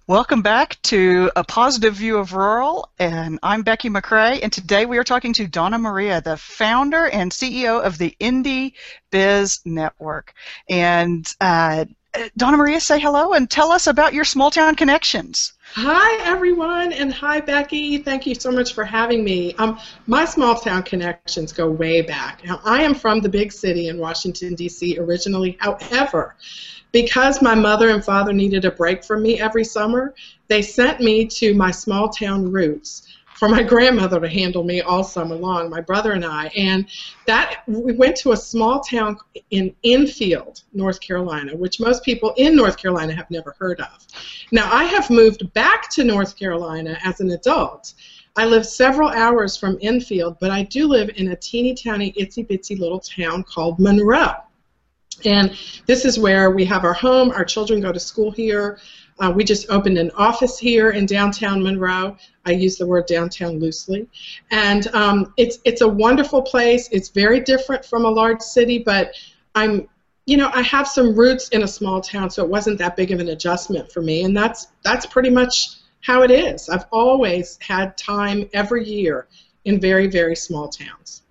Welcome back to A Positive View of Rural, and I'm Becky McCrae, and today we are talking to Donna Maria, the founder and CEO of the Indie Biz Network. And Donna Maria, say hello and tell us about your small town connections. Hi, everyone, and hi, Becky. Thank you so much for having me. My small town connections go way back. Now, I am from the big city in Washington, D.C. originally. However, because my mother and father needed a break from me every summer, they sent me to my small town roots for my grandmother to handle me all summer long, my brother and I. And we went to a small town in Enfield, North Carolina, which most people in North Carolina have never heard of. Now, I have moved back to North Carolina as an adult. I live several hours from Enfield, but I do live in a teeny tiny, itsy bitsy little town called Monroe. And this is where we have our home. Our children go to school here. We just opened an office here in downtown Monroe. I use the word downtown loosely. And it's a wonderful place. It's very different from a large city, but I have some roots in a small town, so it wasn't that big of an adjustment for me. And that's pretty much how it is. I've always had time every year in very, very small towns.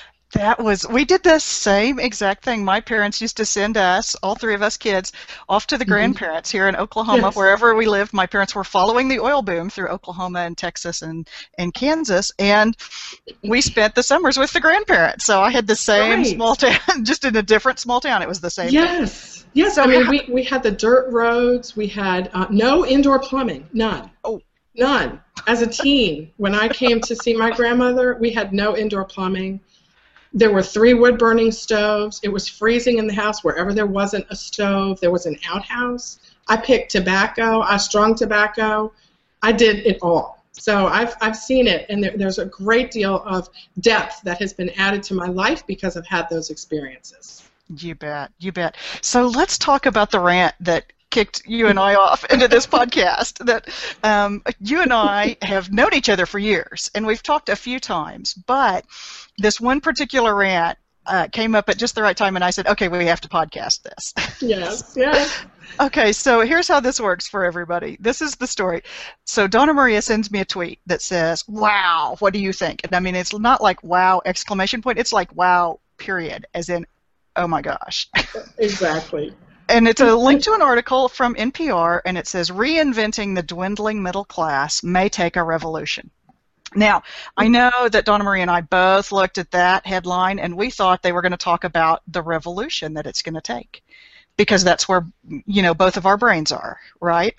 We did the same exact thing. My parents used to send us, all three of us kids, off to the grandparents here in Oklahoma, Yes. wherever we lived. My parents were following the oil boom through Oklahoma and Texas and Kansas, and we spent the summers with the grandparents. So I had the same Right. small town, just in a different small town. It was the same thing. Yes. Yes. So I mean, we had the dirt roads. We had no indoor plumbing. None. Oh. None. As a teen, when I came to see my grandmother, we had no indoor plumbing. There were 3 wood-burning stoves. It was freezing in the house wherever there wasn't a stove. There was an outhouse. I picked tobacco. I strung tobacco. I did it all. So I've seen it, and there's a great deal of depth that has been added to my life because I've had those experiences. You bet. You bet. So let's talk about the rant that kicked you and I off into this podcast. That you and I have known each other for years, and we've talked a few times, but this one particular rant came up at just the right time, and I said, okay, we have to podcast this. Yes, yes. Okay, so here's how this works for everybody. This is the story. So Donna Maria sends me a tweet that says, wow, what do you think? And I mean, it's not like wow, exclamation point. It's like wow, period, as in, oh my gosh. Exactly. And it's a link to an article from NPR, and it says, reinventing the dwindling middle class may take a revolution. Now, I know that Donna Marie and I both looked at that headline, and we thought they were going to talk about the revolution that it's going to take, because that's where, both of our brains are, right?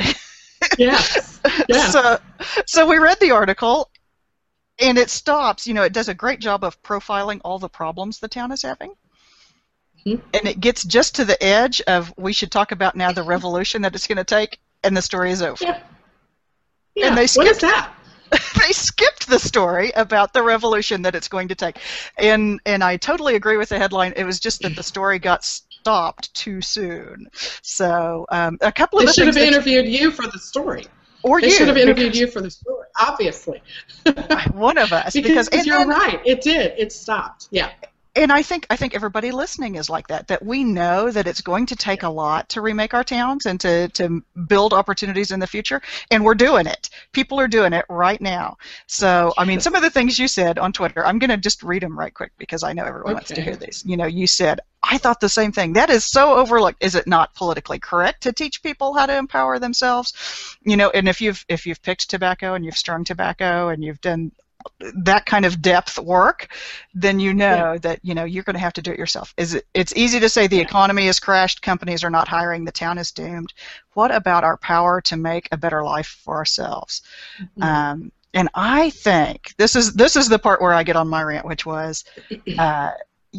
Yes. Yes. So we read the article, and it stops. It does a great job of profiling all the problems the town is having. And it gets just to the edge of, we should talk about now the revolution that it's going to take, and the story is over. Yeah. Yeah. And What is that? They skipped the story about the revolution that it's going to take. And I totally agree with the headline. It was just that the story got stopped too soon. So a couple of They the should things have interviewed you for the story. Or they should have interviewed you for the story, obviously. One of us. because you're right. It did. It stopped. Yeah. And I think everybody listening is like that we know that it's going to take a lot to remake our towns and to build opportunities in the future, and we're doing it. People are doing it right now. So, I mean, some of the things you said on Twitter, I'm going to just read them right quick because I know everyone wants to hear these. You said, I thought the same thing. That is so overlooked. Is it not politically correct to teach people how to empower themselves? And if you've picked tobacco and you've strung tobacco and you've done that kind of depth work, then that you're going to have to do it yourself. It's easy to say the economy has crashed, companies are not hiring, the town is doomed. What about our power to make a better life for ourselves? And I think this is the part where I get on my rant, which was, the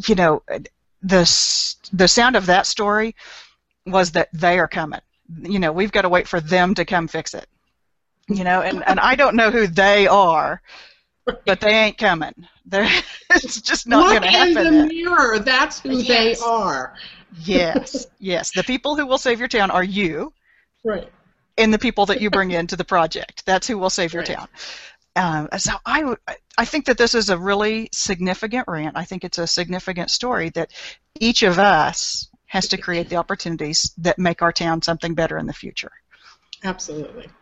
sound of that story was that they are coming. We've got to wait for them to come fix it. And I don't know who they are, but they ain't coming. It's just not going to happen. Look in the mirror. That's who they are. Yes, yes. The people who will save your town are you. Right. And the people that you bring into the project. That's who will save your town. So I think that this is a really significant rant. I think it's a significant story that each of us has to create the opportunities that make our town something better in the future. Absolutely.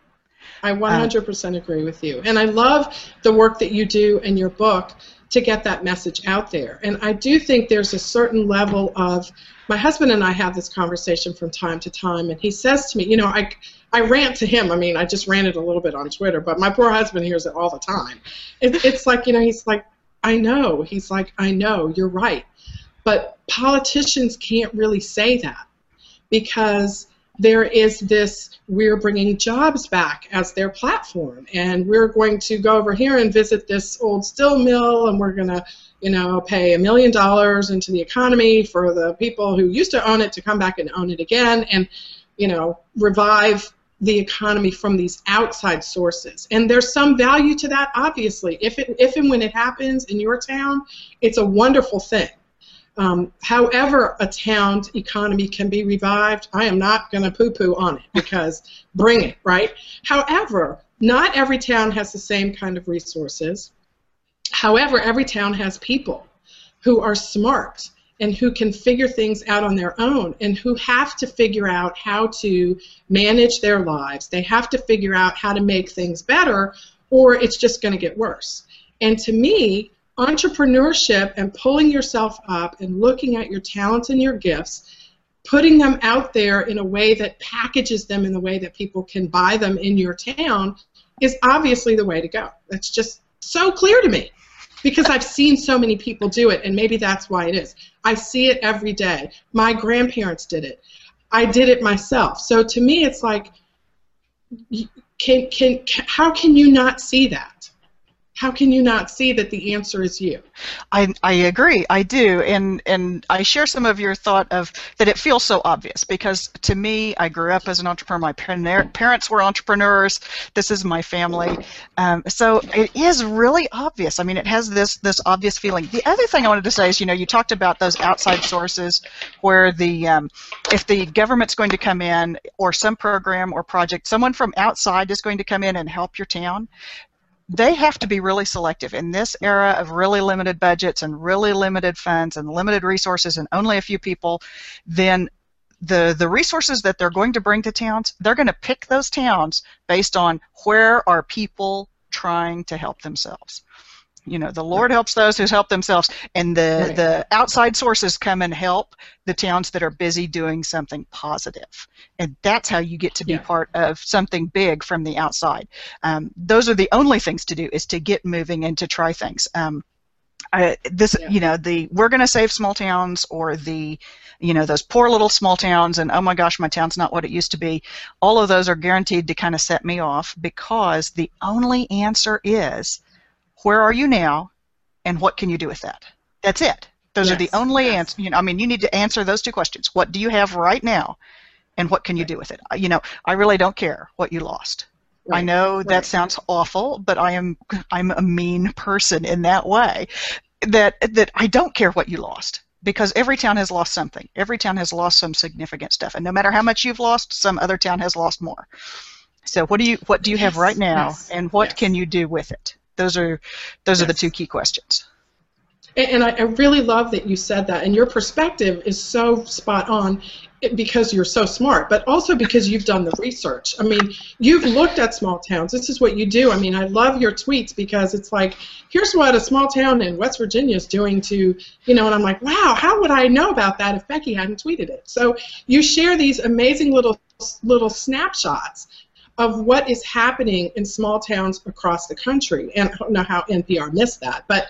I 100% agree with you. And I love the work that you do in your book to get that message out there. And I do think there's a certain level of, my husband and I have this conversation from time to time, and he says to me, you know, I rant to him. I mean, I just ranted a little bit on Twitter, but my poor husband hears it all the time. It's like, you know, he's like, I know. He's like, I know, you're right. But politicians can't really say that because there is this, we're bringing jobs back as their platform, and we're going to go over here and visit this old steel mill, and we're going to, you know, pay $1 million into the economy for the people who used to own it to come back and own it again, and, you know, revive the economy from these outside sources. And there's some value to that, obviously. If and when it happens in your town, it's a wonderful thing. However a town's economy can be revived, I am not going to poo-poo on it, because bring it, right? However, not every town has the same kind of resources. However, every town has people who are smart and who can figure things out on their own, and who have to figure out how to manage their lives. They have to figure out how to make things better, or it's just going to get worse. And to me, entrepreneurship and pulling yourself up and looking at your talents and your gifts, putting them out there in a way that packages them in the way that people can buy them in your town, is obviously the way to go. That's just so clear to me, because I've seen so many people do it, and maybe that's why it is. I see it every day. My grandparents did it. I did it myself. So to me, it's like, how can you not see that? How can you not see that the answer is you? I agree. I do. And I share some of your thought of that it feels so obvious, because to me, I grew up as an entrepreneur. My parents were entrepreneurs. This is my family. So it is really obvious. I mean, it has this obvious feeling. The other thing I wanted to say is, you know, you talked about those outside sources where the if the government's going to come in, or some program or project, someone from outside is going to come in and help your town. They have to be really selective in this era of really limited budgets and really limited funds and limited resources and only a few people. Then the resources that they're going to bring to towns, they're going to pick those towns based on where are people trying to help themselves. You know, the Lord helps those who help themselves, and the outside sources come and help the towns that are busy doing something positive. And that's how you get to be part of something big from the outside. Those are the only things to do, is to get moving and to try things. You know, we're going to save small towns, or you know, those poor little small towns, and oh my gosh, my town's not what it used to be. All of those are guaranteed to kind of set me off, because the only answer is, where are you now, and what can you do with that? That's it. Those are the only answers. You know, I mean, you need to answer those two questions. What do you have right now, and what can you do with it? You know, I really don't care what you lost. Right. I know that sounds awful, but I'm a mean person in that way, that I don't care what you lost, because every town has lost something. Every town has lost some significant stuff, and no matter how much you've lost, some other town has lost more. So what do you have right now, and what can you do with it? Those are the two key questions. And I really love that you said that, and your perspective is so spot on, because you're so smart, but also because you've done the research. I mean, you've looked at small towns. This is what you do. I mean, I love your tweets, because it's like, here's what a small town in West Virginia is doing to, you know, and I'm like, wow, how would I know about that if Becky hadn't tweeted it? So you share these amazing little snapshots of what is happening in small towns across the country. And I don't know how NPR missed that, but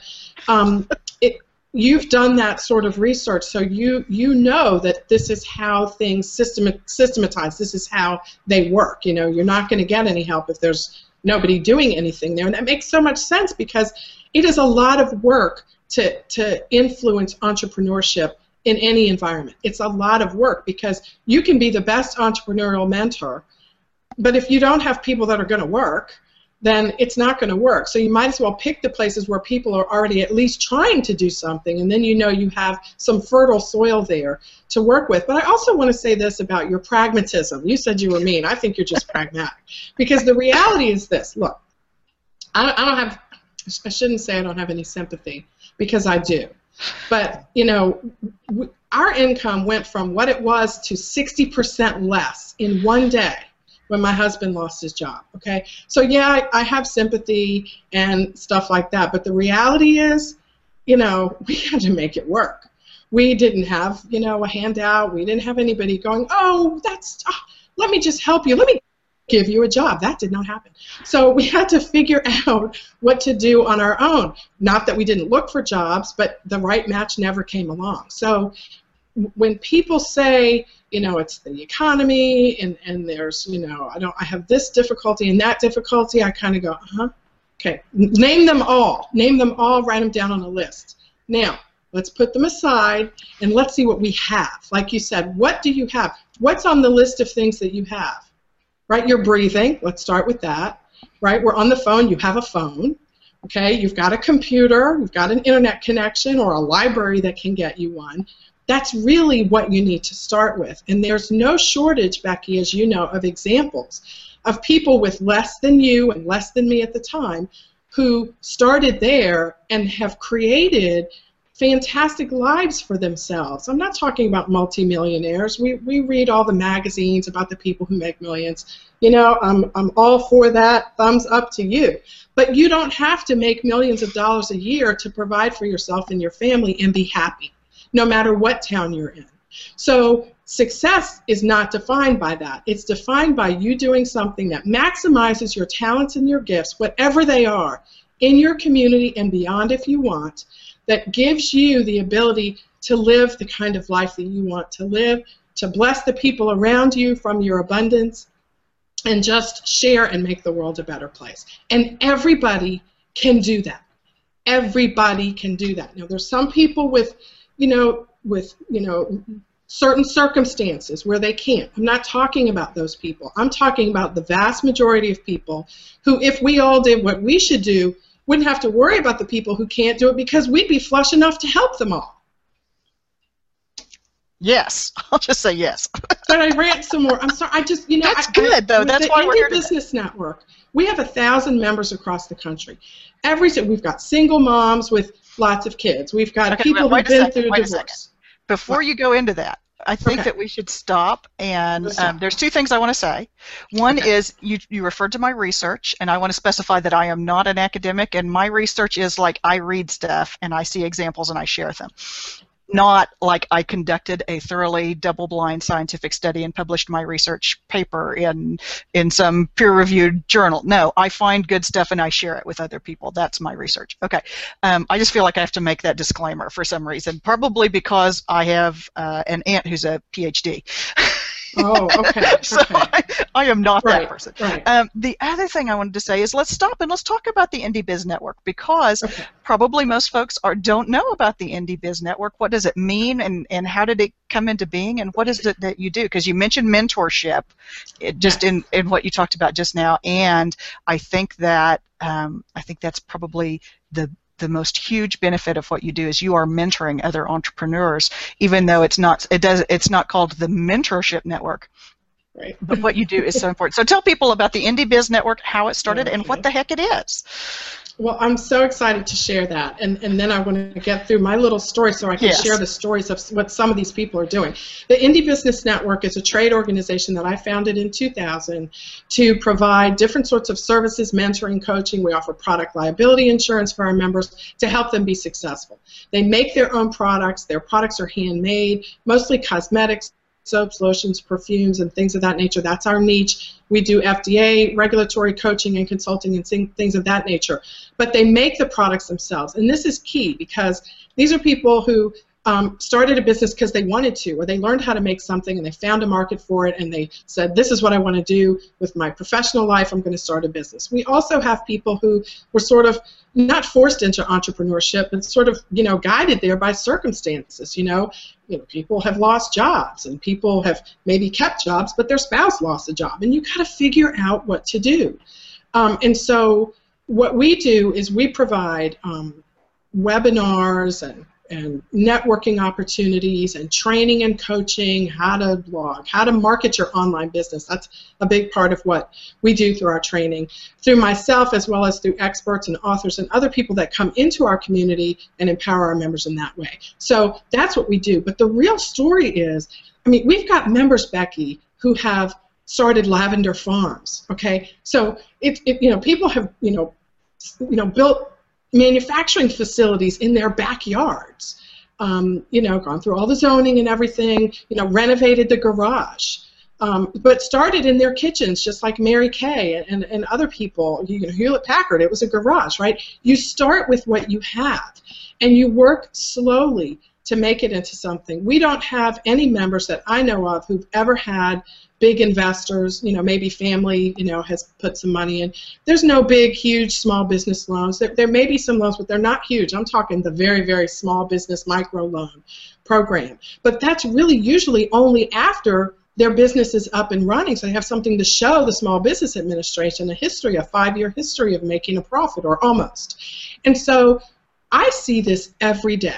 you've done that sort of research, so you know that this is how things systematize. This is how they work. You know, you're not going to get any help if there's nobody doing anything there, and that makes so much sense, because it is a lot of work to influence entrepreneurship in any environment. It's a lot of work, because you can be the best entrepreneurial mentor, but if you don't have people that are going to work, then it's not going to work. So you might as well pick the places where people are already at least trying to do something, and then you know you have some fertile soil there to work with. But I also want to say this about your pragmatism. You said you were mean. I think you're just pragmatic. Because the reality is this. Look, I shouldn't say I don't have any sympathy, because I do. But, you know, our income went from what it was to 60% less in one day when my husband lost his job, okay? So yeah, I have sympathy and stuff like that, but the reality is, you know, we had to make it work. We didn't have, you know, a handout. We didn't have anybody going, oh, let me just help you. Let me give you a job. That did not happen. So we had to figure out what to do on our own. Not that we didn't look for jobs, but the right match never came along. So when people say, you know, it's the economy and there's, you know, I have this difficulty and that difficulty, I kind of go, okay, name them all. Name them all, write them down on a list. Now, let's put them aside and let's see what we have. Like you said, what do you have? What's on the list of things that you have? Right, you're breathing. Let's start with that. Right, we're on the phone. You have a phone. Okay, you've got a computer. You've got an internet connection or a library that can get you one. That's really what you need to start with. And there's no shortage, Becky, as you know, of examples of people with less than you and less than me at the time who started there and have created fantastic lives for themselves. I'm not talking about multimillionaires. We read all the magazines about the people who make millions. You know, I'm all for that. Thumbs up to you. But you don't have to make millions of dollars a year to provide for yourself and your family and be happy, no matter what town you're in. So success is not defined by that. It's defined by you doing something that maximizes your talents and your gifts, whatever they are, in your community and beyond if you want, that gives you the ability to live the kind of life that you want to live, to bless the people around you from your abundance, and just share and make the world a better place. And everybody can do that. Everybody can do that. Now, there's some people with certain circumstances where they can't. I'm not talking about those people. I'm talking about the vast majority of people who, if we all did what we should do, wouldn't have to worry about the people who can't do it because we'd be flush enough to help them all. Yes, I'll just say yes. But I rant some more. I'm sorry. I just, you know, that's good though. That's why we're here today. The Indie Business Network, we have 1,000 members across the country. We've got single moms with lots of kids. We've got people who've been through divorce. Before you go into that, I think that we should stop, and there's two things I want to say. One is you referred to my research, and I want to specify that I am not an academic, and my research is like I read stuff, and I see examples, and I share them. Not like I conducted a thoroughly double-blind scientific study and published my research paper in some peer-reviewed journal. No, I find good stuff and I share it with other people. That's my research. Okay. I just feel like I have to make that disclaimer for some reason, probably because I have an aunt who's a PhD. Oh, okay. So I am not that person. Right. The other thing I wanted to say is let's stop and let's talk about the Indie Biz Network, because probably most folks don't know about the Indie Biz Network. What does it mean, and how did it come into being, and what is it that you do? Because you mentioned mentorship just in what you talked about just now, and I think that that's probably the most huge benefit of what you do is you are mentoring other entrepreneurs, even though it's not called the Mentorship Network. Right. But what you do is so important. So tell people about the Indie Biz Network, how it started, and what the heck it is. Well, I'm so excited to share that, and then I want to get through my little story so I can share the stories of what some of these people are doing. The Indie Business Network is a trade organization that I founded in 2000 to provide different sorts of services, mentoring, coaching. We offer product liability insurance for our members to help them be successful. They make their own products. Their products are handmade, mostly cosmetics, soaps, lotions, perfumes, and things of that nature. That's our niche. We do FDA, regulatory coaching and consulting and things of that nature. But they make the products themselves. And this is key because these are people who started a business because they wanted to, or they learned how to make something and they found a market for it and they said, this is what I want to do with my professional life, I'm going to start a business. We also have people who were sort of not forced into entrepreneurship, but sort of, guided there by circumstances. People have lost jobs and people have maybe kept jobs, but their spouse lost a job, and you got to figure out what to do. And so what we do is we provide webinars and networking opportunities and training and coaching, how to blog, how to market your online business. That's a big part of what we do through our training, through myself as well as through experts and authors and other people that come into our community and empower our members in that way. So that's what we do. But the real story is, we've got members, Becky, who have started lavender farms. Okay, so people have built manufacturing facilities in their backyards. Gone through all the zoning and everything. Renovated the garage. But started in their kitchens, just like Mary Kay and other people. Hewlett Packard, it was a garage, right? You start with what you have, and you work slowly to make it into something. We don't have any members that I know of who've ever had big investors, maybe family, has put some money in. There's no big, huge small business loans. There may be some loans, but they're not huge. I'm talking the very, very small business micro loan program. But that's really usually only after their business is up and running, so they have something to show the Small Business Administration, a 5-year history of making a profit, or almost. And so I see this every day,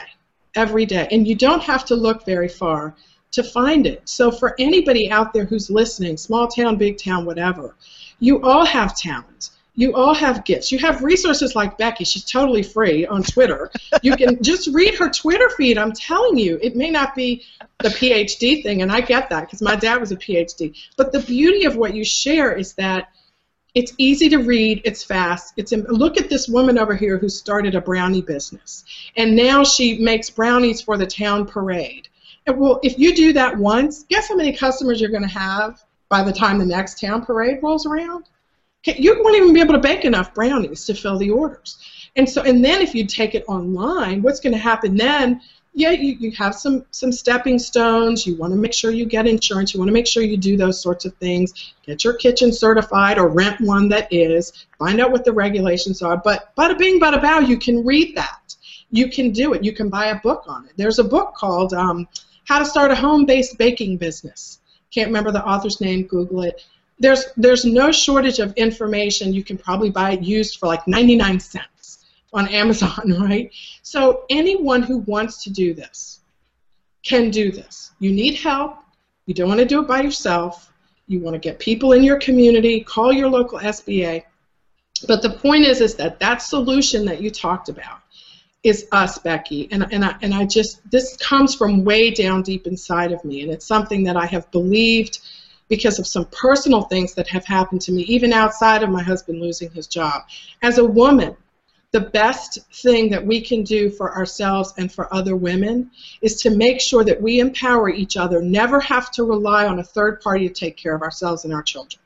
and you don't have to look very far to find it. So for anybody out there who's listening, small town, big town, whatever, you all have talent. You all have gifts. You have resources like Becky. She's totally free on Twitter. You can just read her Twitter feed. I'm telling you, it may not be the PhD thing, and I get that because my dad was a PhD. But the beauty of what you share is that it's easy to read. It's fast. Look at this woman over here who started a brownie business, and now she makes brownies for the town parade. And well, if you do that once, guess how many customers you're going to have by the time the next town parade rolls around? You won't even be able to bake enough brownies to fill the orders. And then if you take it online, what's going to happen then? Yeah, you have some stepping stones. You want to make sure you get insurance. You want to make sure you do those sorts of things. Get your kitchen certified or rent one that is. Find out what the regulations are. But bada bing, bada bow, you can read that. You can do it. You can buy a book on it. There's a book called How to Start a Home-Based Baking Business. Can't remember the author's name. Google it. There's no shortage of information. You can probably buy it used for like 99 cents on Amazon, right? So anyone who wants to do this can do this. You need help. You don't want to do it by yourself. You want to get people in your community. Call your local SBA. But the point is that solution that you talked about is us, Becky. And I just, this comes from way down deep inside of me, and it's something that I have believed because of some personal things that have happened to me, even outside of my husband losing his job. As a woman, the best thing that we can do for ourselves and for other women is to make sure that we empower each other, never have to rely on a third party to take care of ourselves and our children.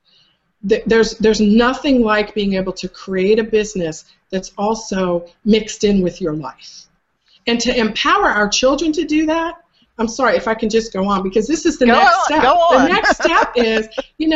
There's nothing like being able to create a business that's also mixed in with your life. And to empower our children to do that, I'm sorry if I can just go on because this is the next step. Go on. The next step is,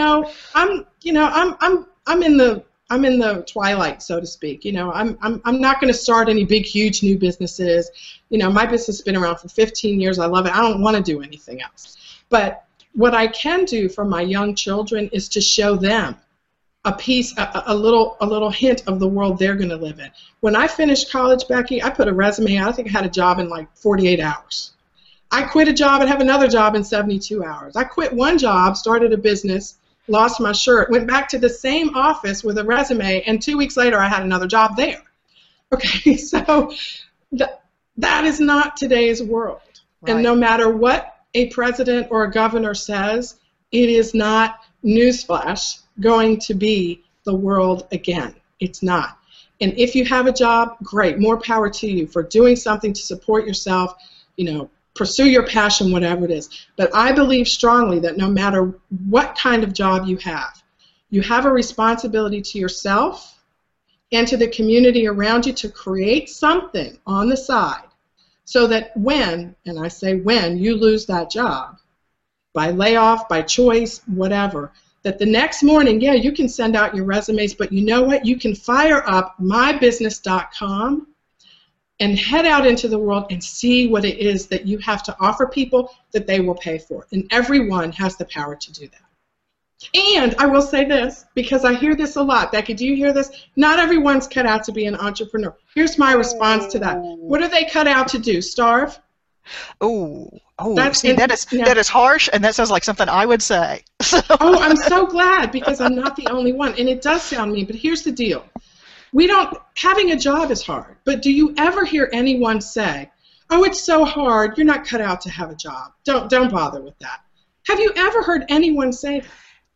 I'm in the twilight, so to speak. I'm not going to start any big, huge new businesses. My business has been around for 15 years. I love it. I don't want to do anything else. But what I can do for my young children is to show them a little hint of the world they're going to live in. When I finished college, Becky, I put a resume out. I think I had a job in like 48 hours. I quit a job and have another job in 72 hours. I quit one job, started a business, lost my shirt, went back to the same office with a resume, and 2 weeks later I had another job there. Okay, so that is not today's world. Right. And no matter what a president or a governor says, it is not, newsflash, going to be the world again. It's not. And if you have a job, great, more power to you for doing something to support yourself, pursue your passion, whatever it is. But I believe strongly that no matter what kind of job you have a responsibility to yourself and to the community around you to create something on the side so that when, and I say when, you lose that job, by layoff, by choice, whatever, that the next morning, yeah, you can send out your resumes, but you know what? You can fire up mybusiness.com and head out into the world and see what it is that you have to offer people that they will pay for. And everyone has the power to do that. And I will say this, because I hear this a lot. Becky, do you hear this? Not everyone's cut out to be an entrepreneur. Here's my response to that. What are they cut out to do? Starve? Oh, see, that is harsh, and that sounds like something I would say. Oh, I'm so glad, because I'm not the only one. And it does sound mean, but here's the deal. Having a job is hard, but do you ever hear anyone say, oh, it's so hard, you're not cut out to have a job. Don't bother with that. Have you ever heard anyone say that?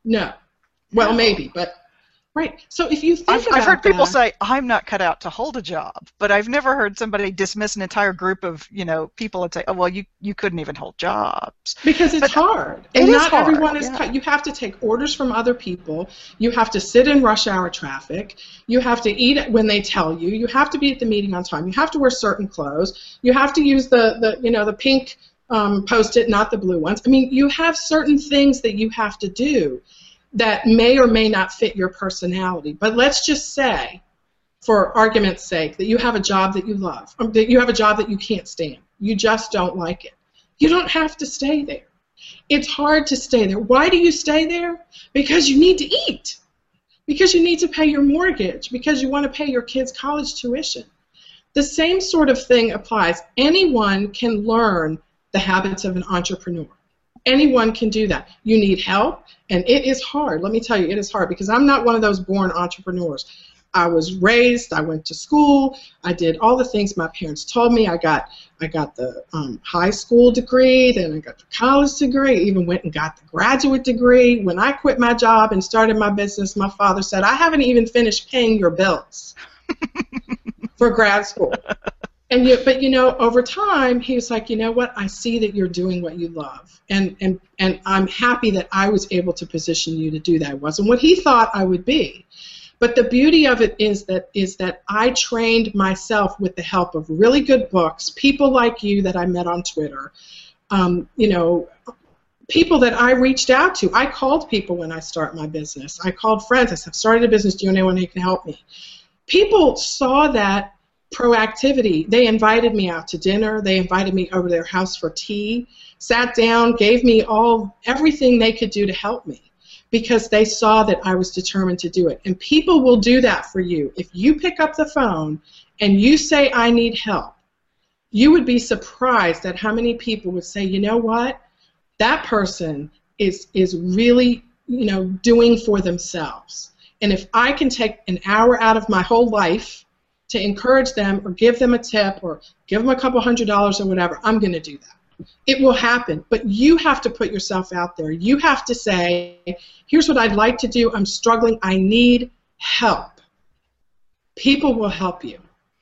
No. Well, No. maybe, but right. So if you think I've heard people that, say, I'm not cut out to hold a job, but I've never heard somebody dismiss an entire group of, people and say, oh, well, you couldn't even hold jobs. because it's But hard, it and is not hard, everyone is yeah. cut. You have to take orders from other people. You have to sit in rush hour traffic. You have to eat when they tell you. You have to be at the meeting on time. You have to wear certain clothes. You have to use the pink Post-it, not the blue ones. I mean, you have certain things that you have to do that may or may not fit your personality. But let's just say, for argument's sake, that you have a job that you love, or that you have a job that you can't stand. You just don't like it. You don't have to stay there. It's hard to stay there. Why do you stay there? Because you need to eat. Because you need to pay your mortgage. Because you want to pay your kids' college tuition. The same sort of thing applies. Anyone can learn the habits of an entrepreneur. Anyone can do that. You need help, and it is hard. Let me tell you, it is hard because I'm not one of those born entrepreneurs. I was raised, I went to school, I did all the things my parents told me. I got the high school degree, then I got the college degree, even went and got the graduate degree. When I quit my job and started my business, my father said, I haven't even finished paying your bills for grad school. But over time, he was like, you know what? I see that you're doing what you love, and I'm happy that I was able to position you to do that. It wasn't what he thought I would be, but the beauty of it is that I trained myself with the help of really good books, people like you that I met on Twitter, people that I reached out to. I called people when I start my business. I called friends. I said, I've started a business. Do you know anyone who can help me? People saw that proactivity. They invited me out to dinner. They invited me over to their house for tea, sat down, gave me everything they could do to help me because they saw that I was determined to do it. And people will do that for you. If you pick up the phone and you say, I need help, you would be surprised at how many people would say, you know what, that person is really, doing for themselves. And if I can take an hour out of my whole life to encourage them or give them a tip or give them a couple $100s or whatever, I'm going to do that. It will happen, but you have to put yourself out there. You have to say, here's what I'd like to do. I'm struggling. I need help. People will help you.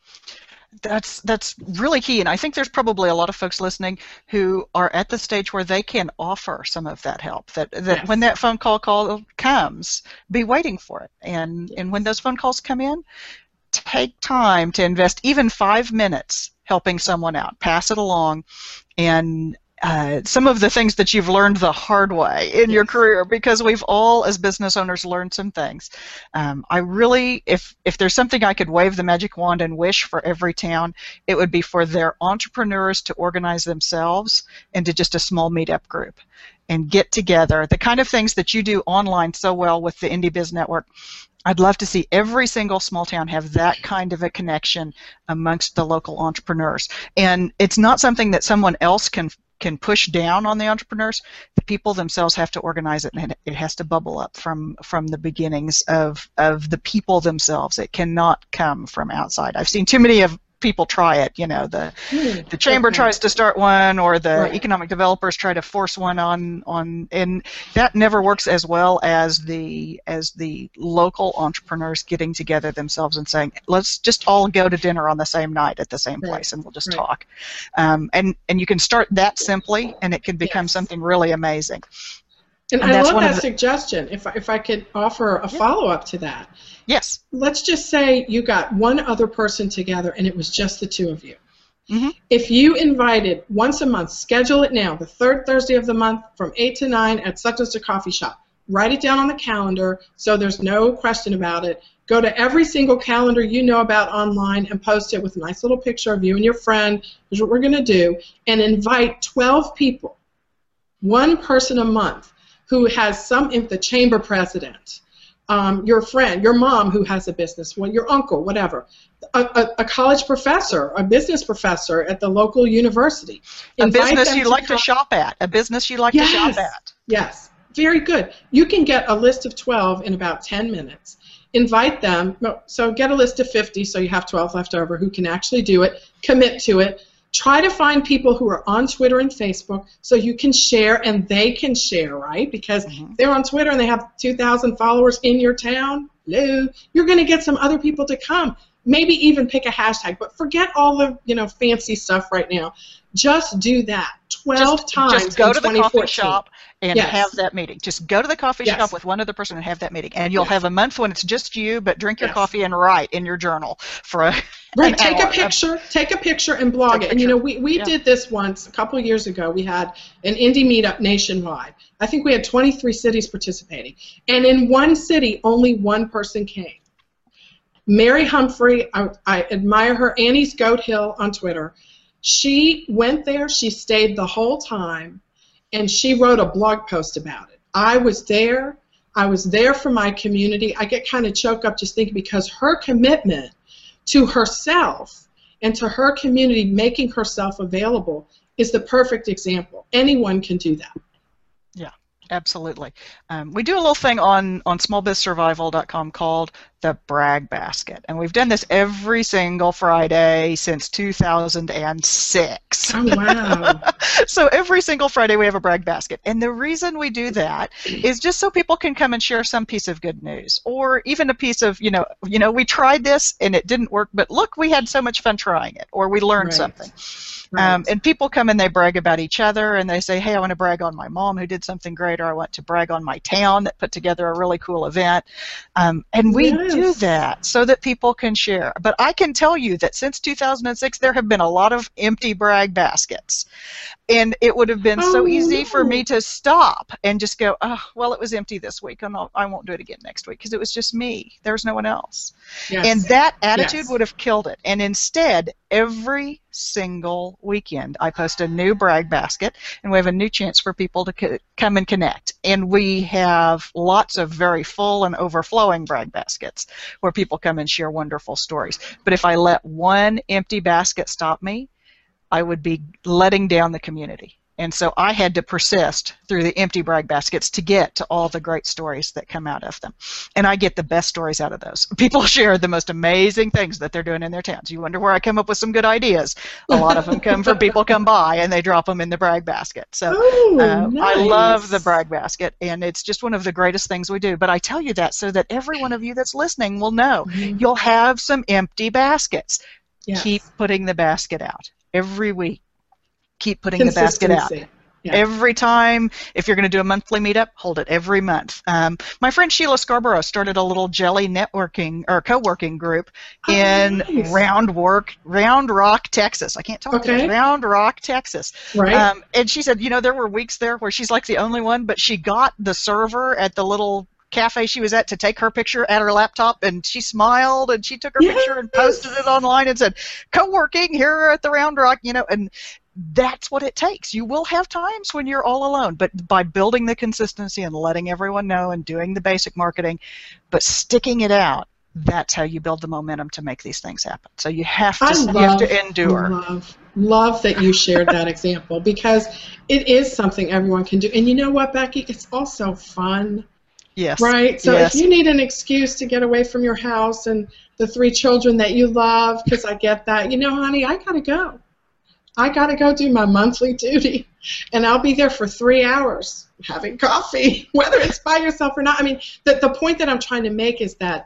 That's really key, and I think there's probably a lot of folks listening who are at the stage where they can offer some of that help. That Yes. When that phone call comes, be waiting for it, and when those phone calls come in, take time to invest even 5 minutes helping someone out. Pass it along, and some of the things that you've learned the hard way in your career, because we've all, as business owners, learned some things. I really, if there's something I could wave the magic wand and wish for every town, it would be for their entrepreneurs to organize themselves into just a small meetup group and get together. The kind of things that you do online so well with the Indie Biz Network, I'd love to see every single small town have that kind of a connection amongst the local entrepreneurs. And it's not something that someone else can push down on the entrepreneurs. The people themselves have to organize it, and it has to bubble up from the beginnings of the people themselves. It cannot come from outside. I've seen too many of people try it. The chamber tries to start one, or the economic developers try to force one on, and that never works as well as the local entrepreneurs getting together themselves and saying, let's just all go to dinner on the same night at the same place, and we'll just talk. And you can start that simply, and it can become something really amazing. And I love that suggestion. If I could offer a follow-up to that. Yes. Let's just say you got one other person together and it was just the two of you. Mm-hmm. If you invited once a month, schedule it now, the third Thursday of the month from 8 to 9 at such and such a coffee shop. Write it down on the calendar so there's no question about it. Go to every single calendar you know about online and post it with a nice little picture of you and your friend. Here's what we're going to do. And invite 12 people, one person a month, who has the chamber president, your friend, your mom who has a business, your uncle, whatever, a college professor, a business professor at the local university. A business you like to shop at. A business you like to shop at. Yes, very good. You can get a list of 12 in about 10 minutes. Invite them. So get a list of 50 so you have 12 left over who can actually do it. Commit to it. Try to find people who are on Twitter and Facebook so you can share and they can share, right? Because if they're on Twitter and they have 2,000 followers in your town, hello, you're going to get some other people to come. Maybe even pick a hashtag, but forget all the fancy stuff right now. Just do that 12 times. Just go to the coffee shop and yes. have that meeting. Just go to the coffee yes. shop with one other person and have that meeting. And you'll yes. have a month when it's just you, but drink your yes. coffee and write in your journal for a right. Take a picture and blog it. And we yeah. did this once a couple of years ago. We had an indie meetup nationwide. I think we had 23 cities participating. And in one city, only one person came. Mary Humphrey, I admire her, Annie's Goat Hill on Twitter. She went there, she stayed the whole time, and she wrote a blog post about it. I was there for my community. I get kind of choked up just thinking because her commitment to herself and to her community, making herself available, is the perfect example. Anyone can do that. Yeah, absolutely. We do a little thing on smallbizsurvival.com called the Brag Basket, and we've done this every single Friday since 2006. Oh, wow. So every single Friday we have a Brag Basket, and the reason we do that is just so people can come and share some piece of good news, or even a piece of, we tried this and it didn't work, but look, we had so much fun trying it, or we learned right. something. Right. And people come and they brag about each other, and they say, hey, I want to brag on my mom who did something great, or I want to brag on my town that put together a really cool event. And we yes. do that so that people can share. But I can tell you that since 2006, there have been a lot of empty brag baskets. And it would have been so easy for me to stop and just go, oh, well, it was empty this week. I won't do it again next week, because it was just me. There was no one else. Yes. And that attitude yes. would have killed it. And instead, every single weekend, I post a new brag basket, and we have a new chance for people to come and connect. And we have lots of very full and overflowing brag baskets where people come and share wonderful stories. But if I let one empty basket stop me, I would be letting down the community. And so I had to persist through the empty brag baskets to get to all the great stories that come out of them. And I get the best stories out of those. People share the most amazing things that they're doing in their towns. You wonder where I come up with some good ideas. A lot of them come from people come by and they drop them in the brag basket. So nice. I love the brag basket, and it's just one of the greatest things we do. But I tell you that so that every one of you that's listening will know you'll have some empty baskets. Yes. Keep putting the basket out every week. Keep putting the basket out. Yeah. Every time. If you're going to do a monthly meetup, hold it every month. My friend Sheila Scarborough started a little jelly networking or co-working group in nice. Round Rock, Texas. I can't talk to it. Round Rock, Texas. Right. And she said, there were weeks there where she's like the only one, but she got the server at the little cafe she was at to take her picture at her laptop, and she smiled and she took her picture and posted it online and said, co-working here at the Round Rock, and that's what it takes. You will have times when you're all alone, but by building the consistency and letting everyone know and doing the basic marketing, but sticking it out, that's how you build the momentum to make these things happen. So you have to endure. Love that you shared that example, because it is something everyone can do. And you know what, Becky? It's also fun. Yes. Right? So yes. if you need an excuse to get away from your house and the 3 children that you love, because I get that, honey, I got to go. I got to go do my monthly duty, and I'll be there for 3 hours having coffee, whether it's by yourself or not. I mean, the point that I'm trying to make is that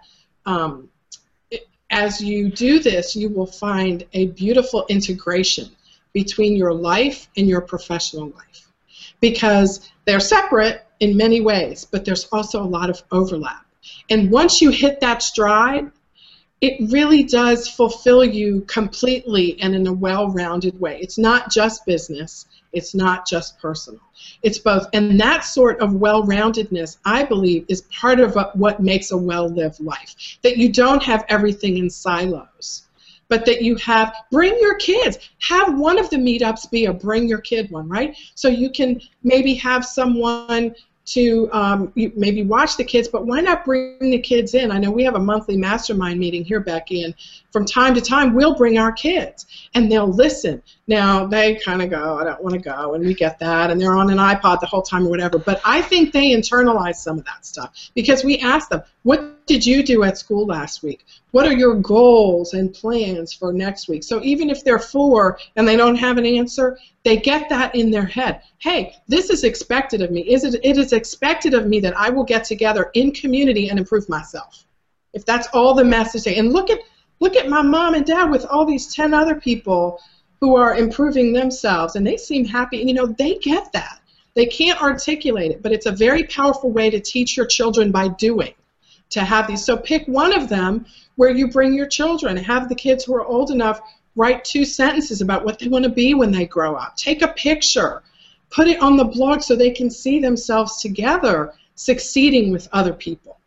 as you do this, you will find a beautiful integration between your life and your professional life, because they're separate in many ways, but there's also a lot of overlap. And once you hit that stride, it really does fulfill you completely and in a well-rounded way. It's not just business. It's not just personal. It's both. And that sort of well-roundedness, I believe, is part of what makes a well-lived life. That you don't have everything in silos, but that you bring your kids. Have one of the meetups be a bring your kid one, right? So you can maybe have someone to maybe watch the kids, but why not bring the kids in? I know we have a monthly mastermind meeting here, Becky, and from time to time, we'll bring our kids, and they'll listen. Now, they kind of go, I don't want to go, and we get that, and they're on an iPod the whole time or whatever. But I think they internalize some of that stuff because we ask them, what did you do at school last week? What are your goals and plans for next week? So even if they're 4 and they don't have an answer, they get that in their head. Hey, this is expected of me. It is expected of me that I will get together in community and improve myself. If that's all the message. And look at my mom and dad with all these 10 other people who are improving themselves, and they seem happy. And, you know, they get that. They can't articulate it, but it's a very powerful way to teach your children by doing, to have these. So pick one of them where you bring your children. Have the kids who are old enough write 2 sentences about what they want to be when they grow up. Take a picture. Put it on the blog so they can see themselves together succeeding with other people.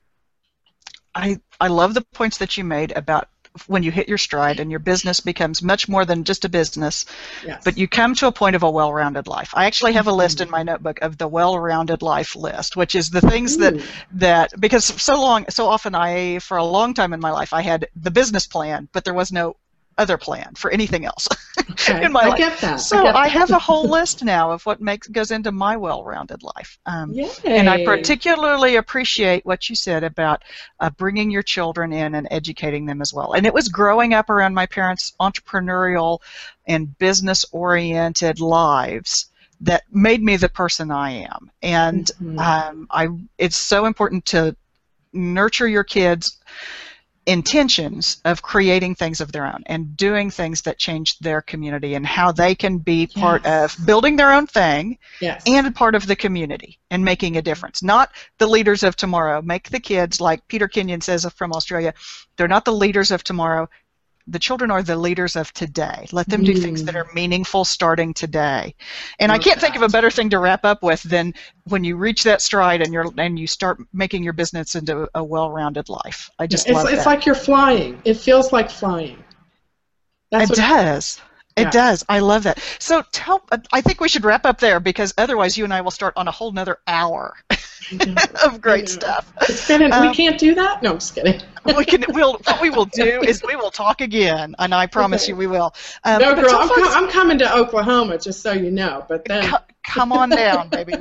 I love the points that you made about when you hit your stride and your business becomes much more than just a business, yes, but you come to a point of a well-rounded life. I actually have a list in my notebook of the well-rounded life list, which is the things that because so often for a long time in my life, I had the business plan, but there was no other plan for anything else okay. in my life. I get that. So I have a whole list now of what goes into my well-rounded life. And I particularly appreciate what you said about bringing your children in and educating them as well. And it was growing up around my parents' entrepreneurial and business-oriented lives that made me the person I am. And it's so important to nurture your kids' intentions of creating things of their own and doing things that change their community and how they can be part of building their own thing and part of the community and making a difference. Not the leaders of tomorrow. Make the kids, like Peter Kenyon says from Australia, they're not the leaders of tomorrow. The children are the leaders of today. Let them do things that are meaningful starting today. And I can't think of a better thing to wrap up with than when you reach that stride and you start making your business into a well-rounded life. I just love that. It's like you're flying. It feels like flying. It does. It does. I love that. So I think we should wrap up there because otherwise you and I will start on a whole nother hour of great stuff. We can't do that? No, I'm just kidding. What we will do is we will talk again, and I promise you we will. No, girl, I'm coming to Oklahoma, just so you know. But then come on down, baby.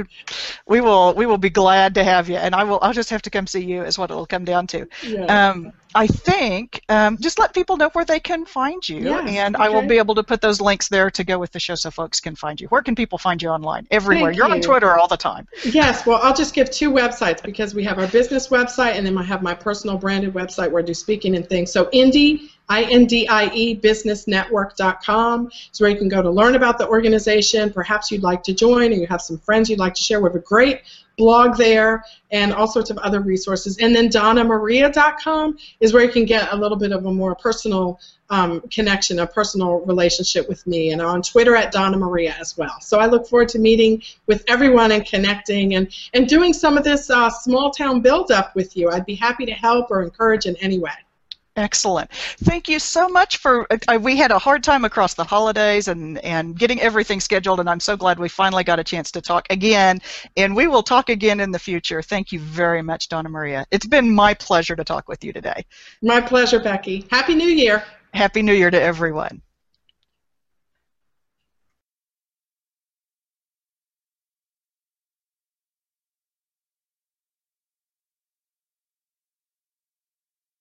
We will be glad to have you, and I'll just have to come see you is what it'll come down to. Yeah. I think just let people know where they can find you, and I will be able to put those links there to go with the show so folks can find you. Where can people find you online? Everywhere. You're on Twitter all the time. Yes, well, I'll just give 2 websites because we have our business website and then I have my personal branded website where I do speaking and things. So Indie, INDIE, businessnetwork.com is where you can go to learn about the organization. Perhaps you'd like to join or you have some friends you'd like to share. We have a great blog there and all sorts of other resources. And then DonnaMaria.com is where you can get a little bit of a more personal connection, a personal relationship with me. And on Twitter at Donna Maria as well. So I look forward to meeting with everyone and connecting and doing some of this small town build-up with you. I'd be happy to help or encourage in any way. Excellent. Thank you so much for, we had a hard time across the holidays and getting everything scheduled, and I'm so glad we finally got a chance to talk again, and we will talk again in the future. Thank you very much, Donna Maria. It's been my pleasure to talk with you today. My pleasure, Becky. Happy New Year. Happy New Year to everyone.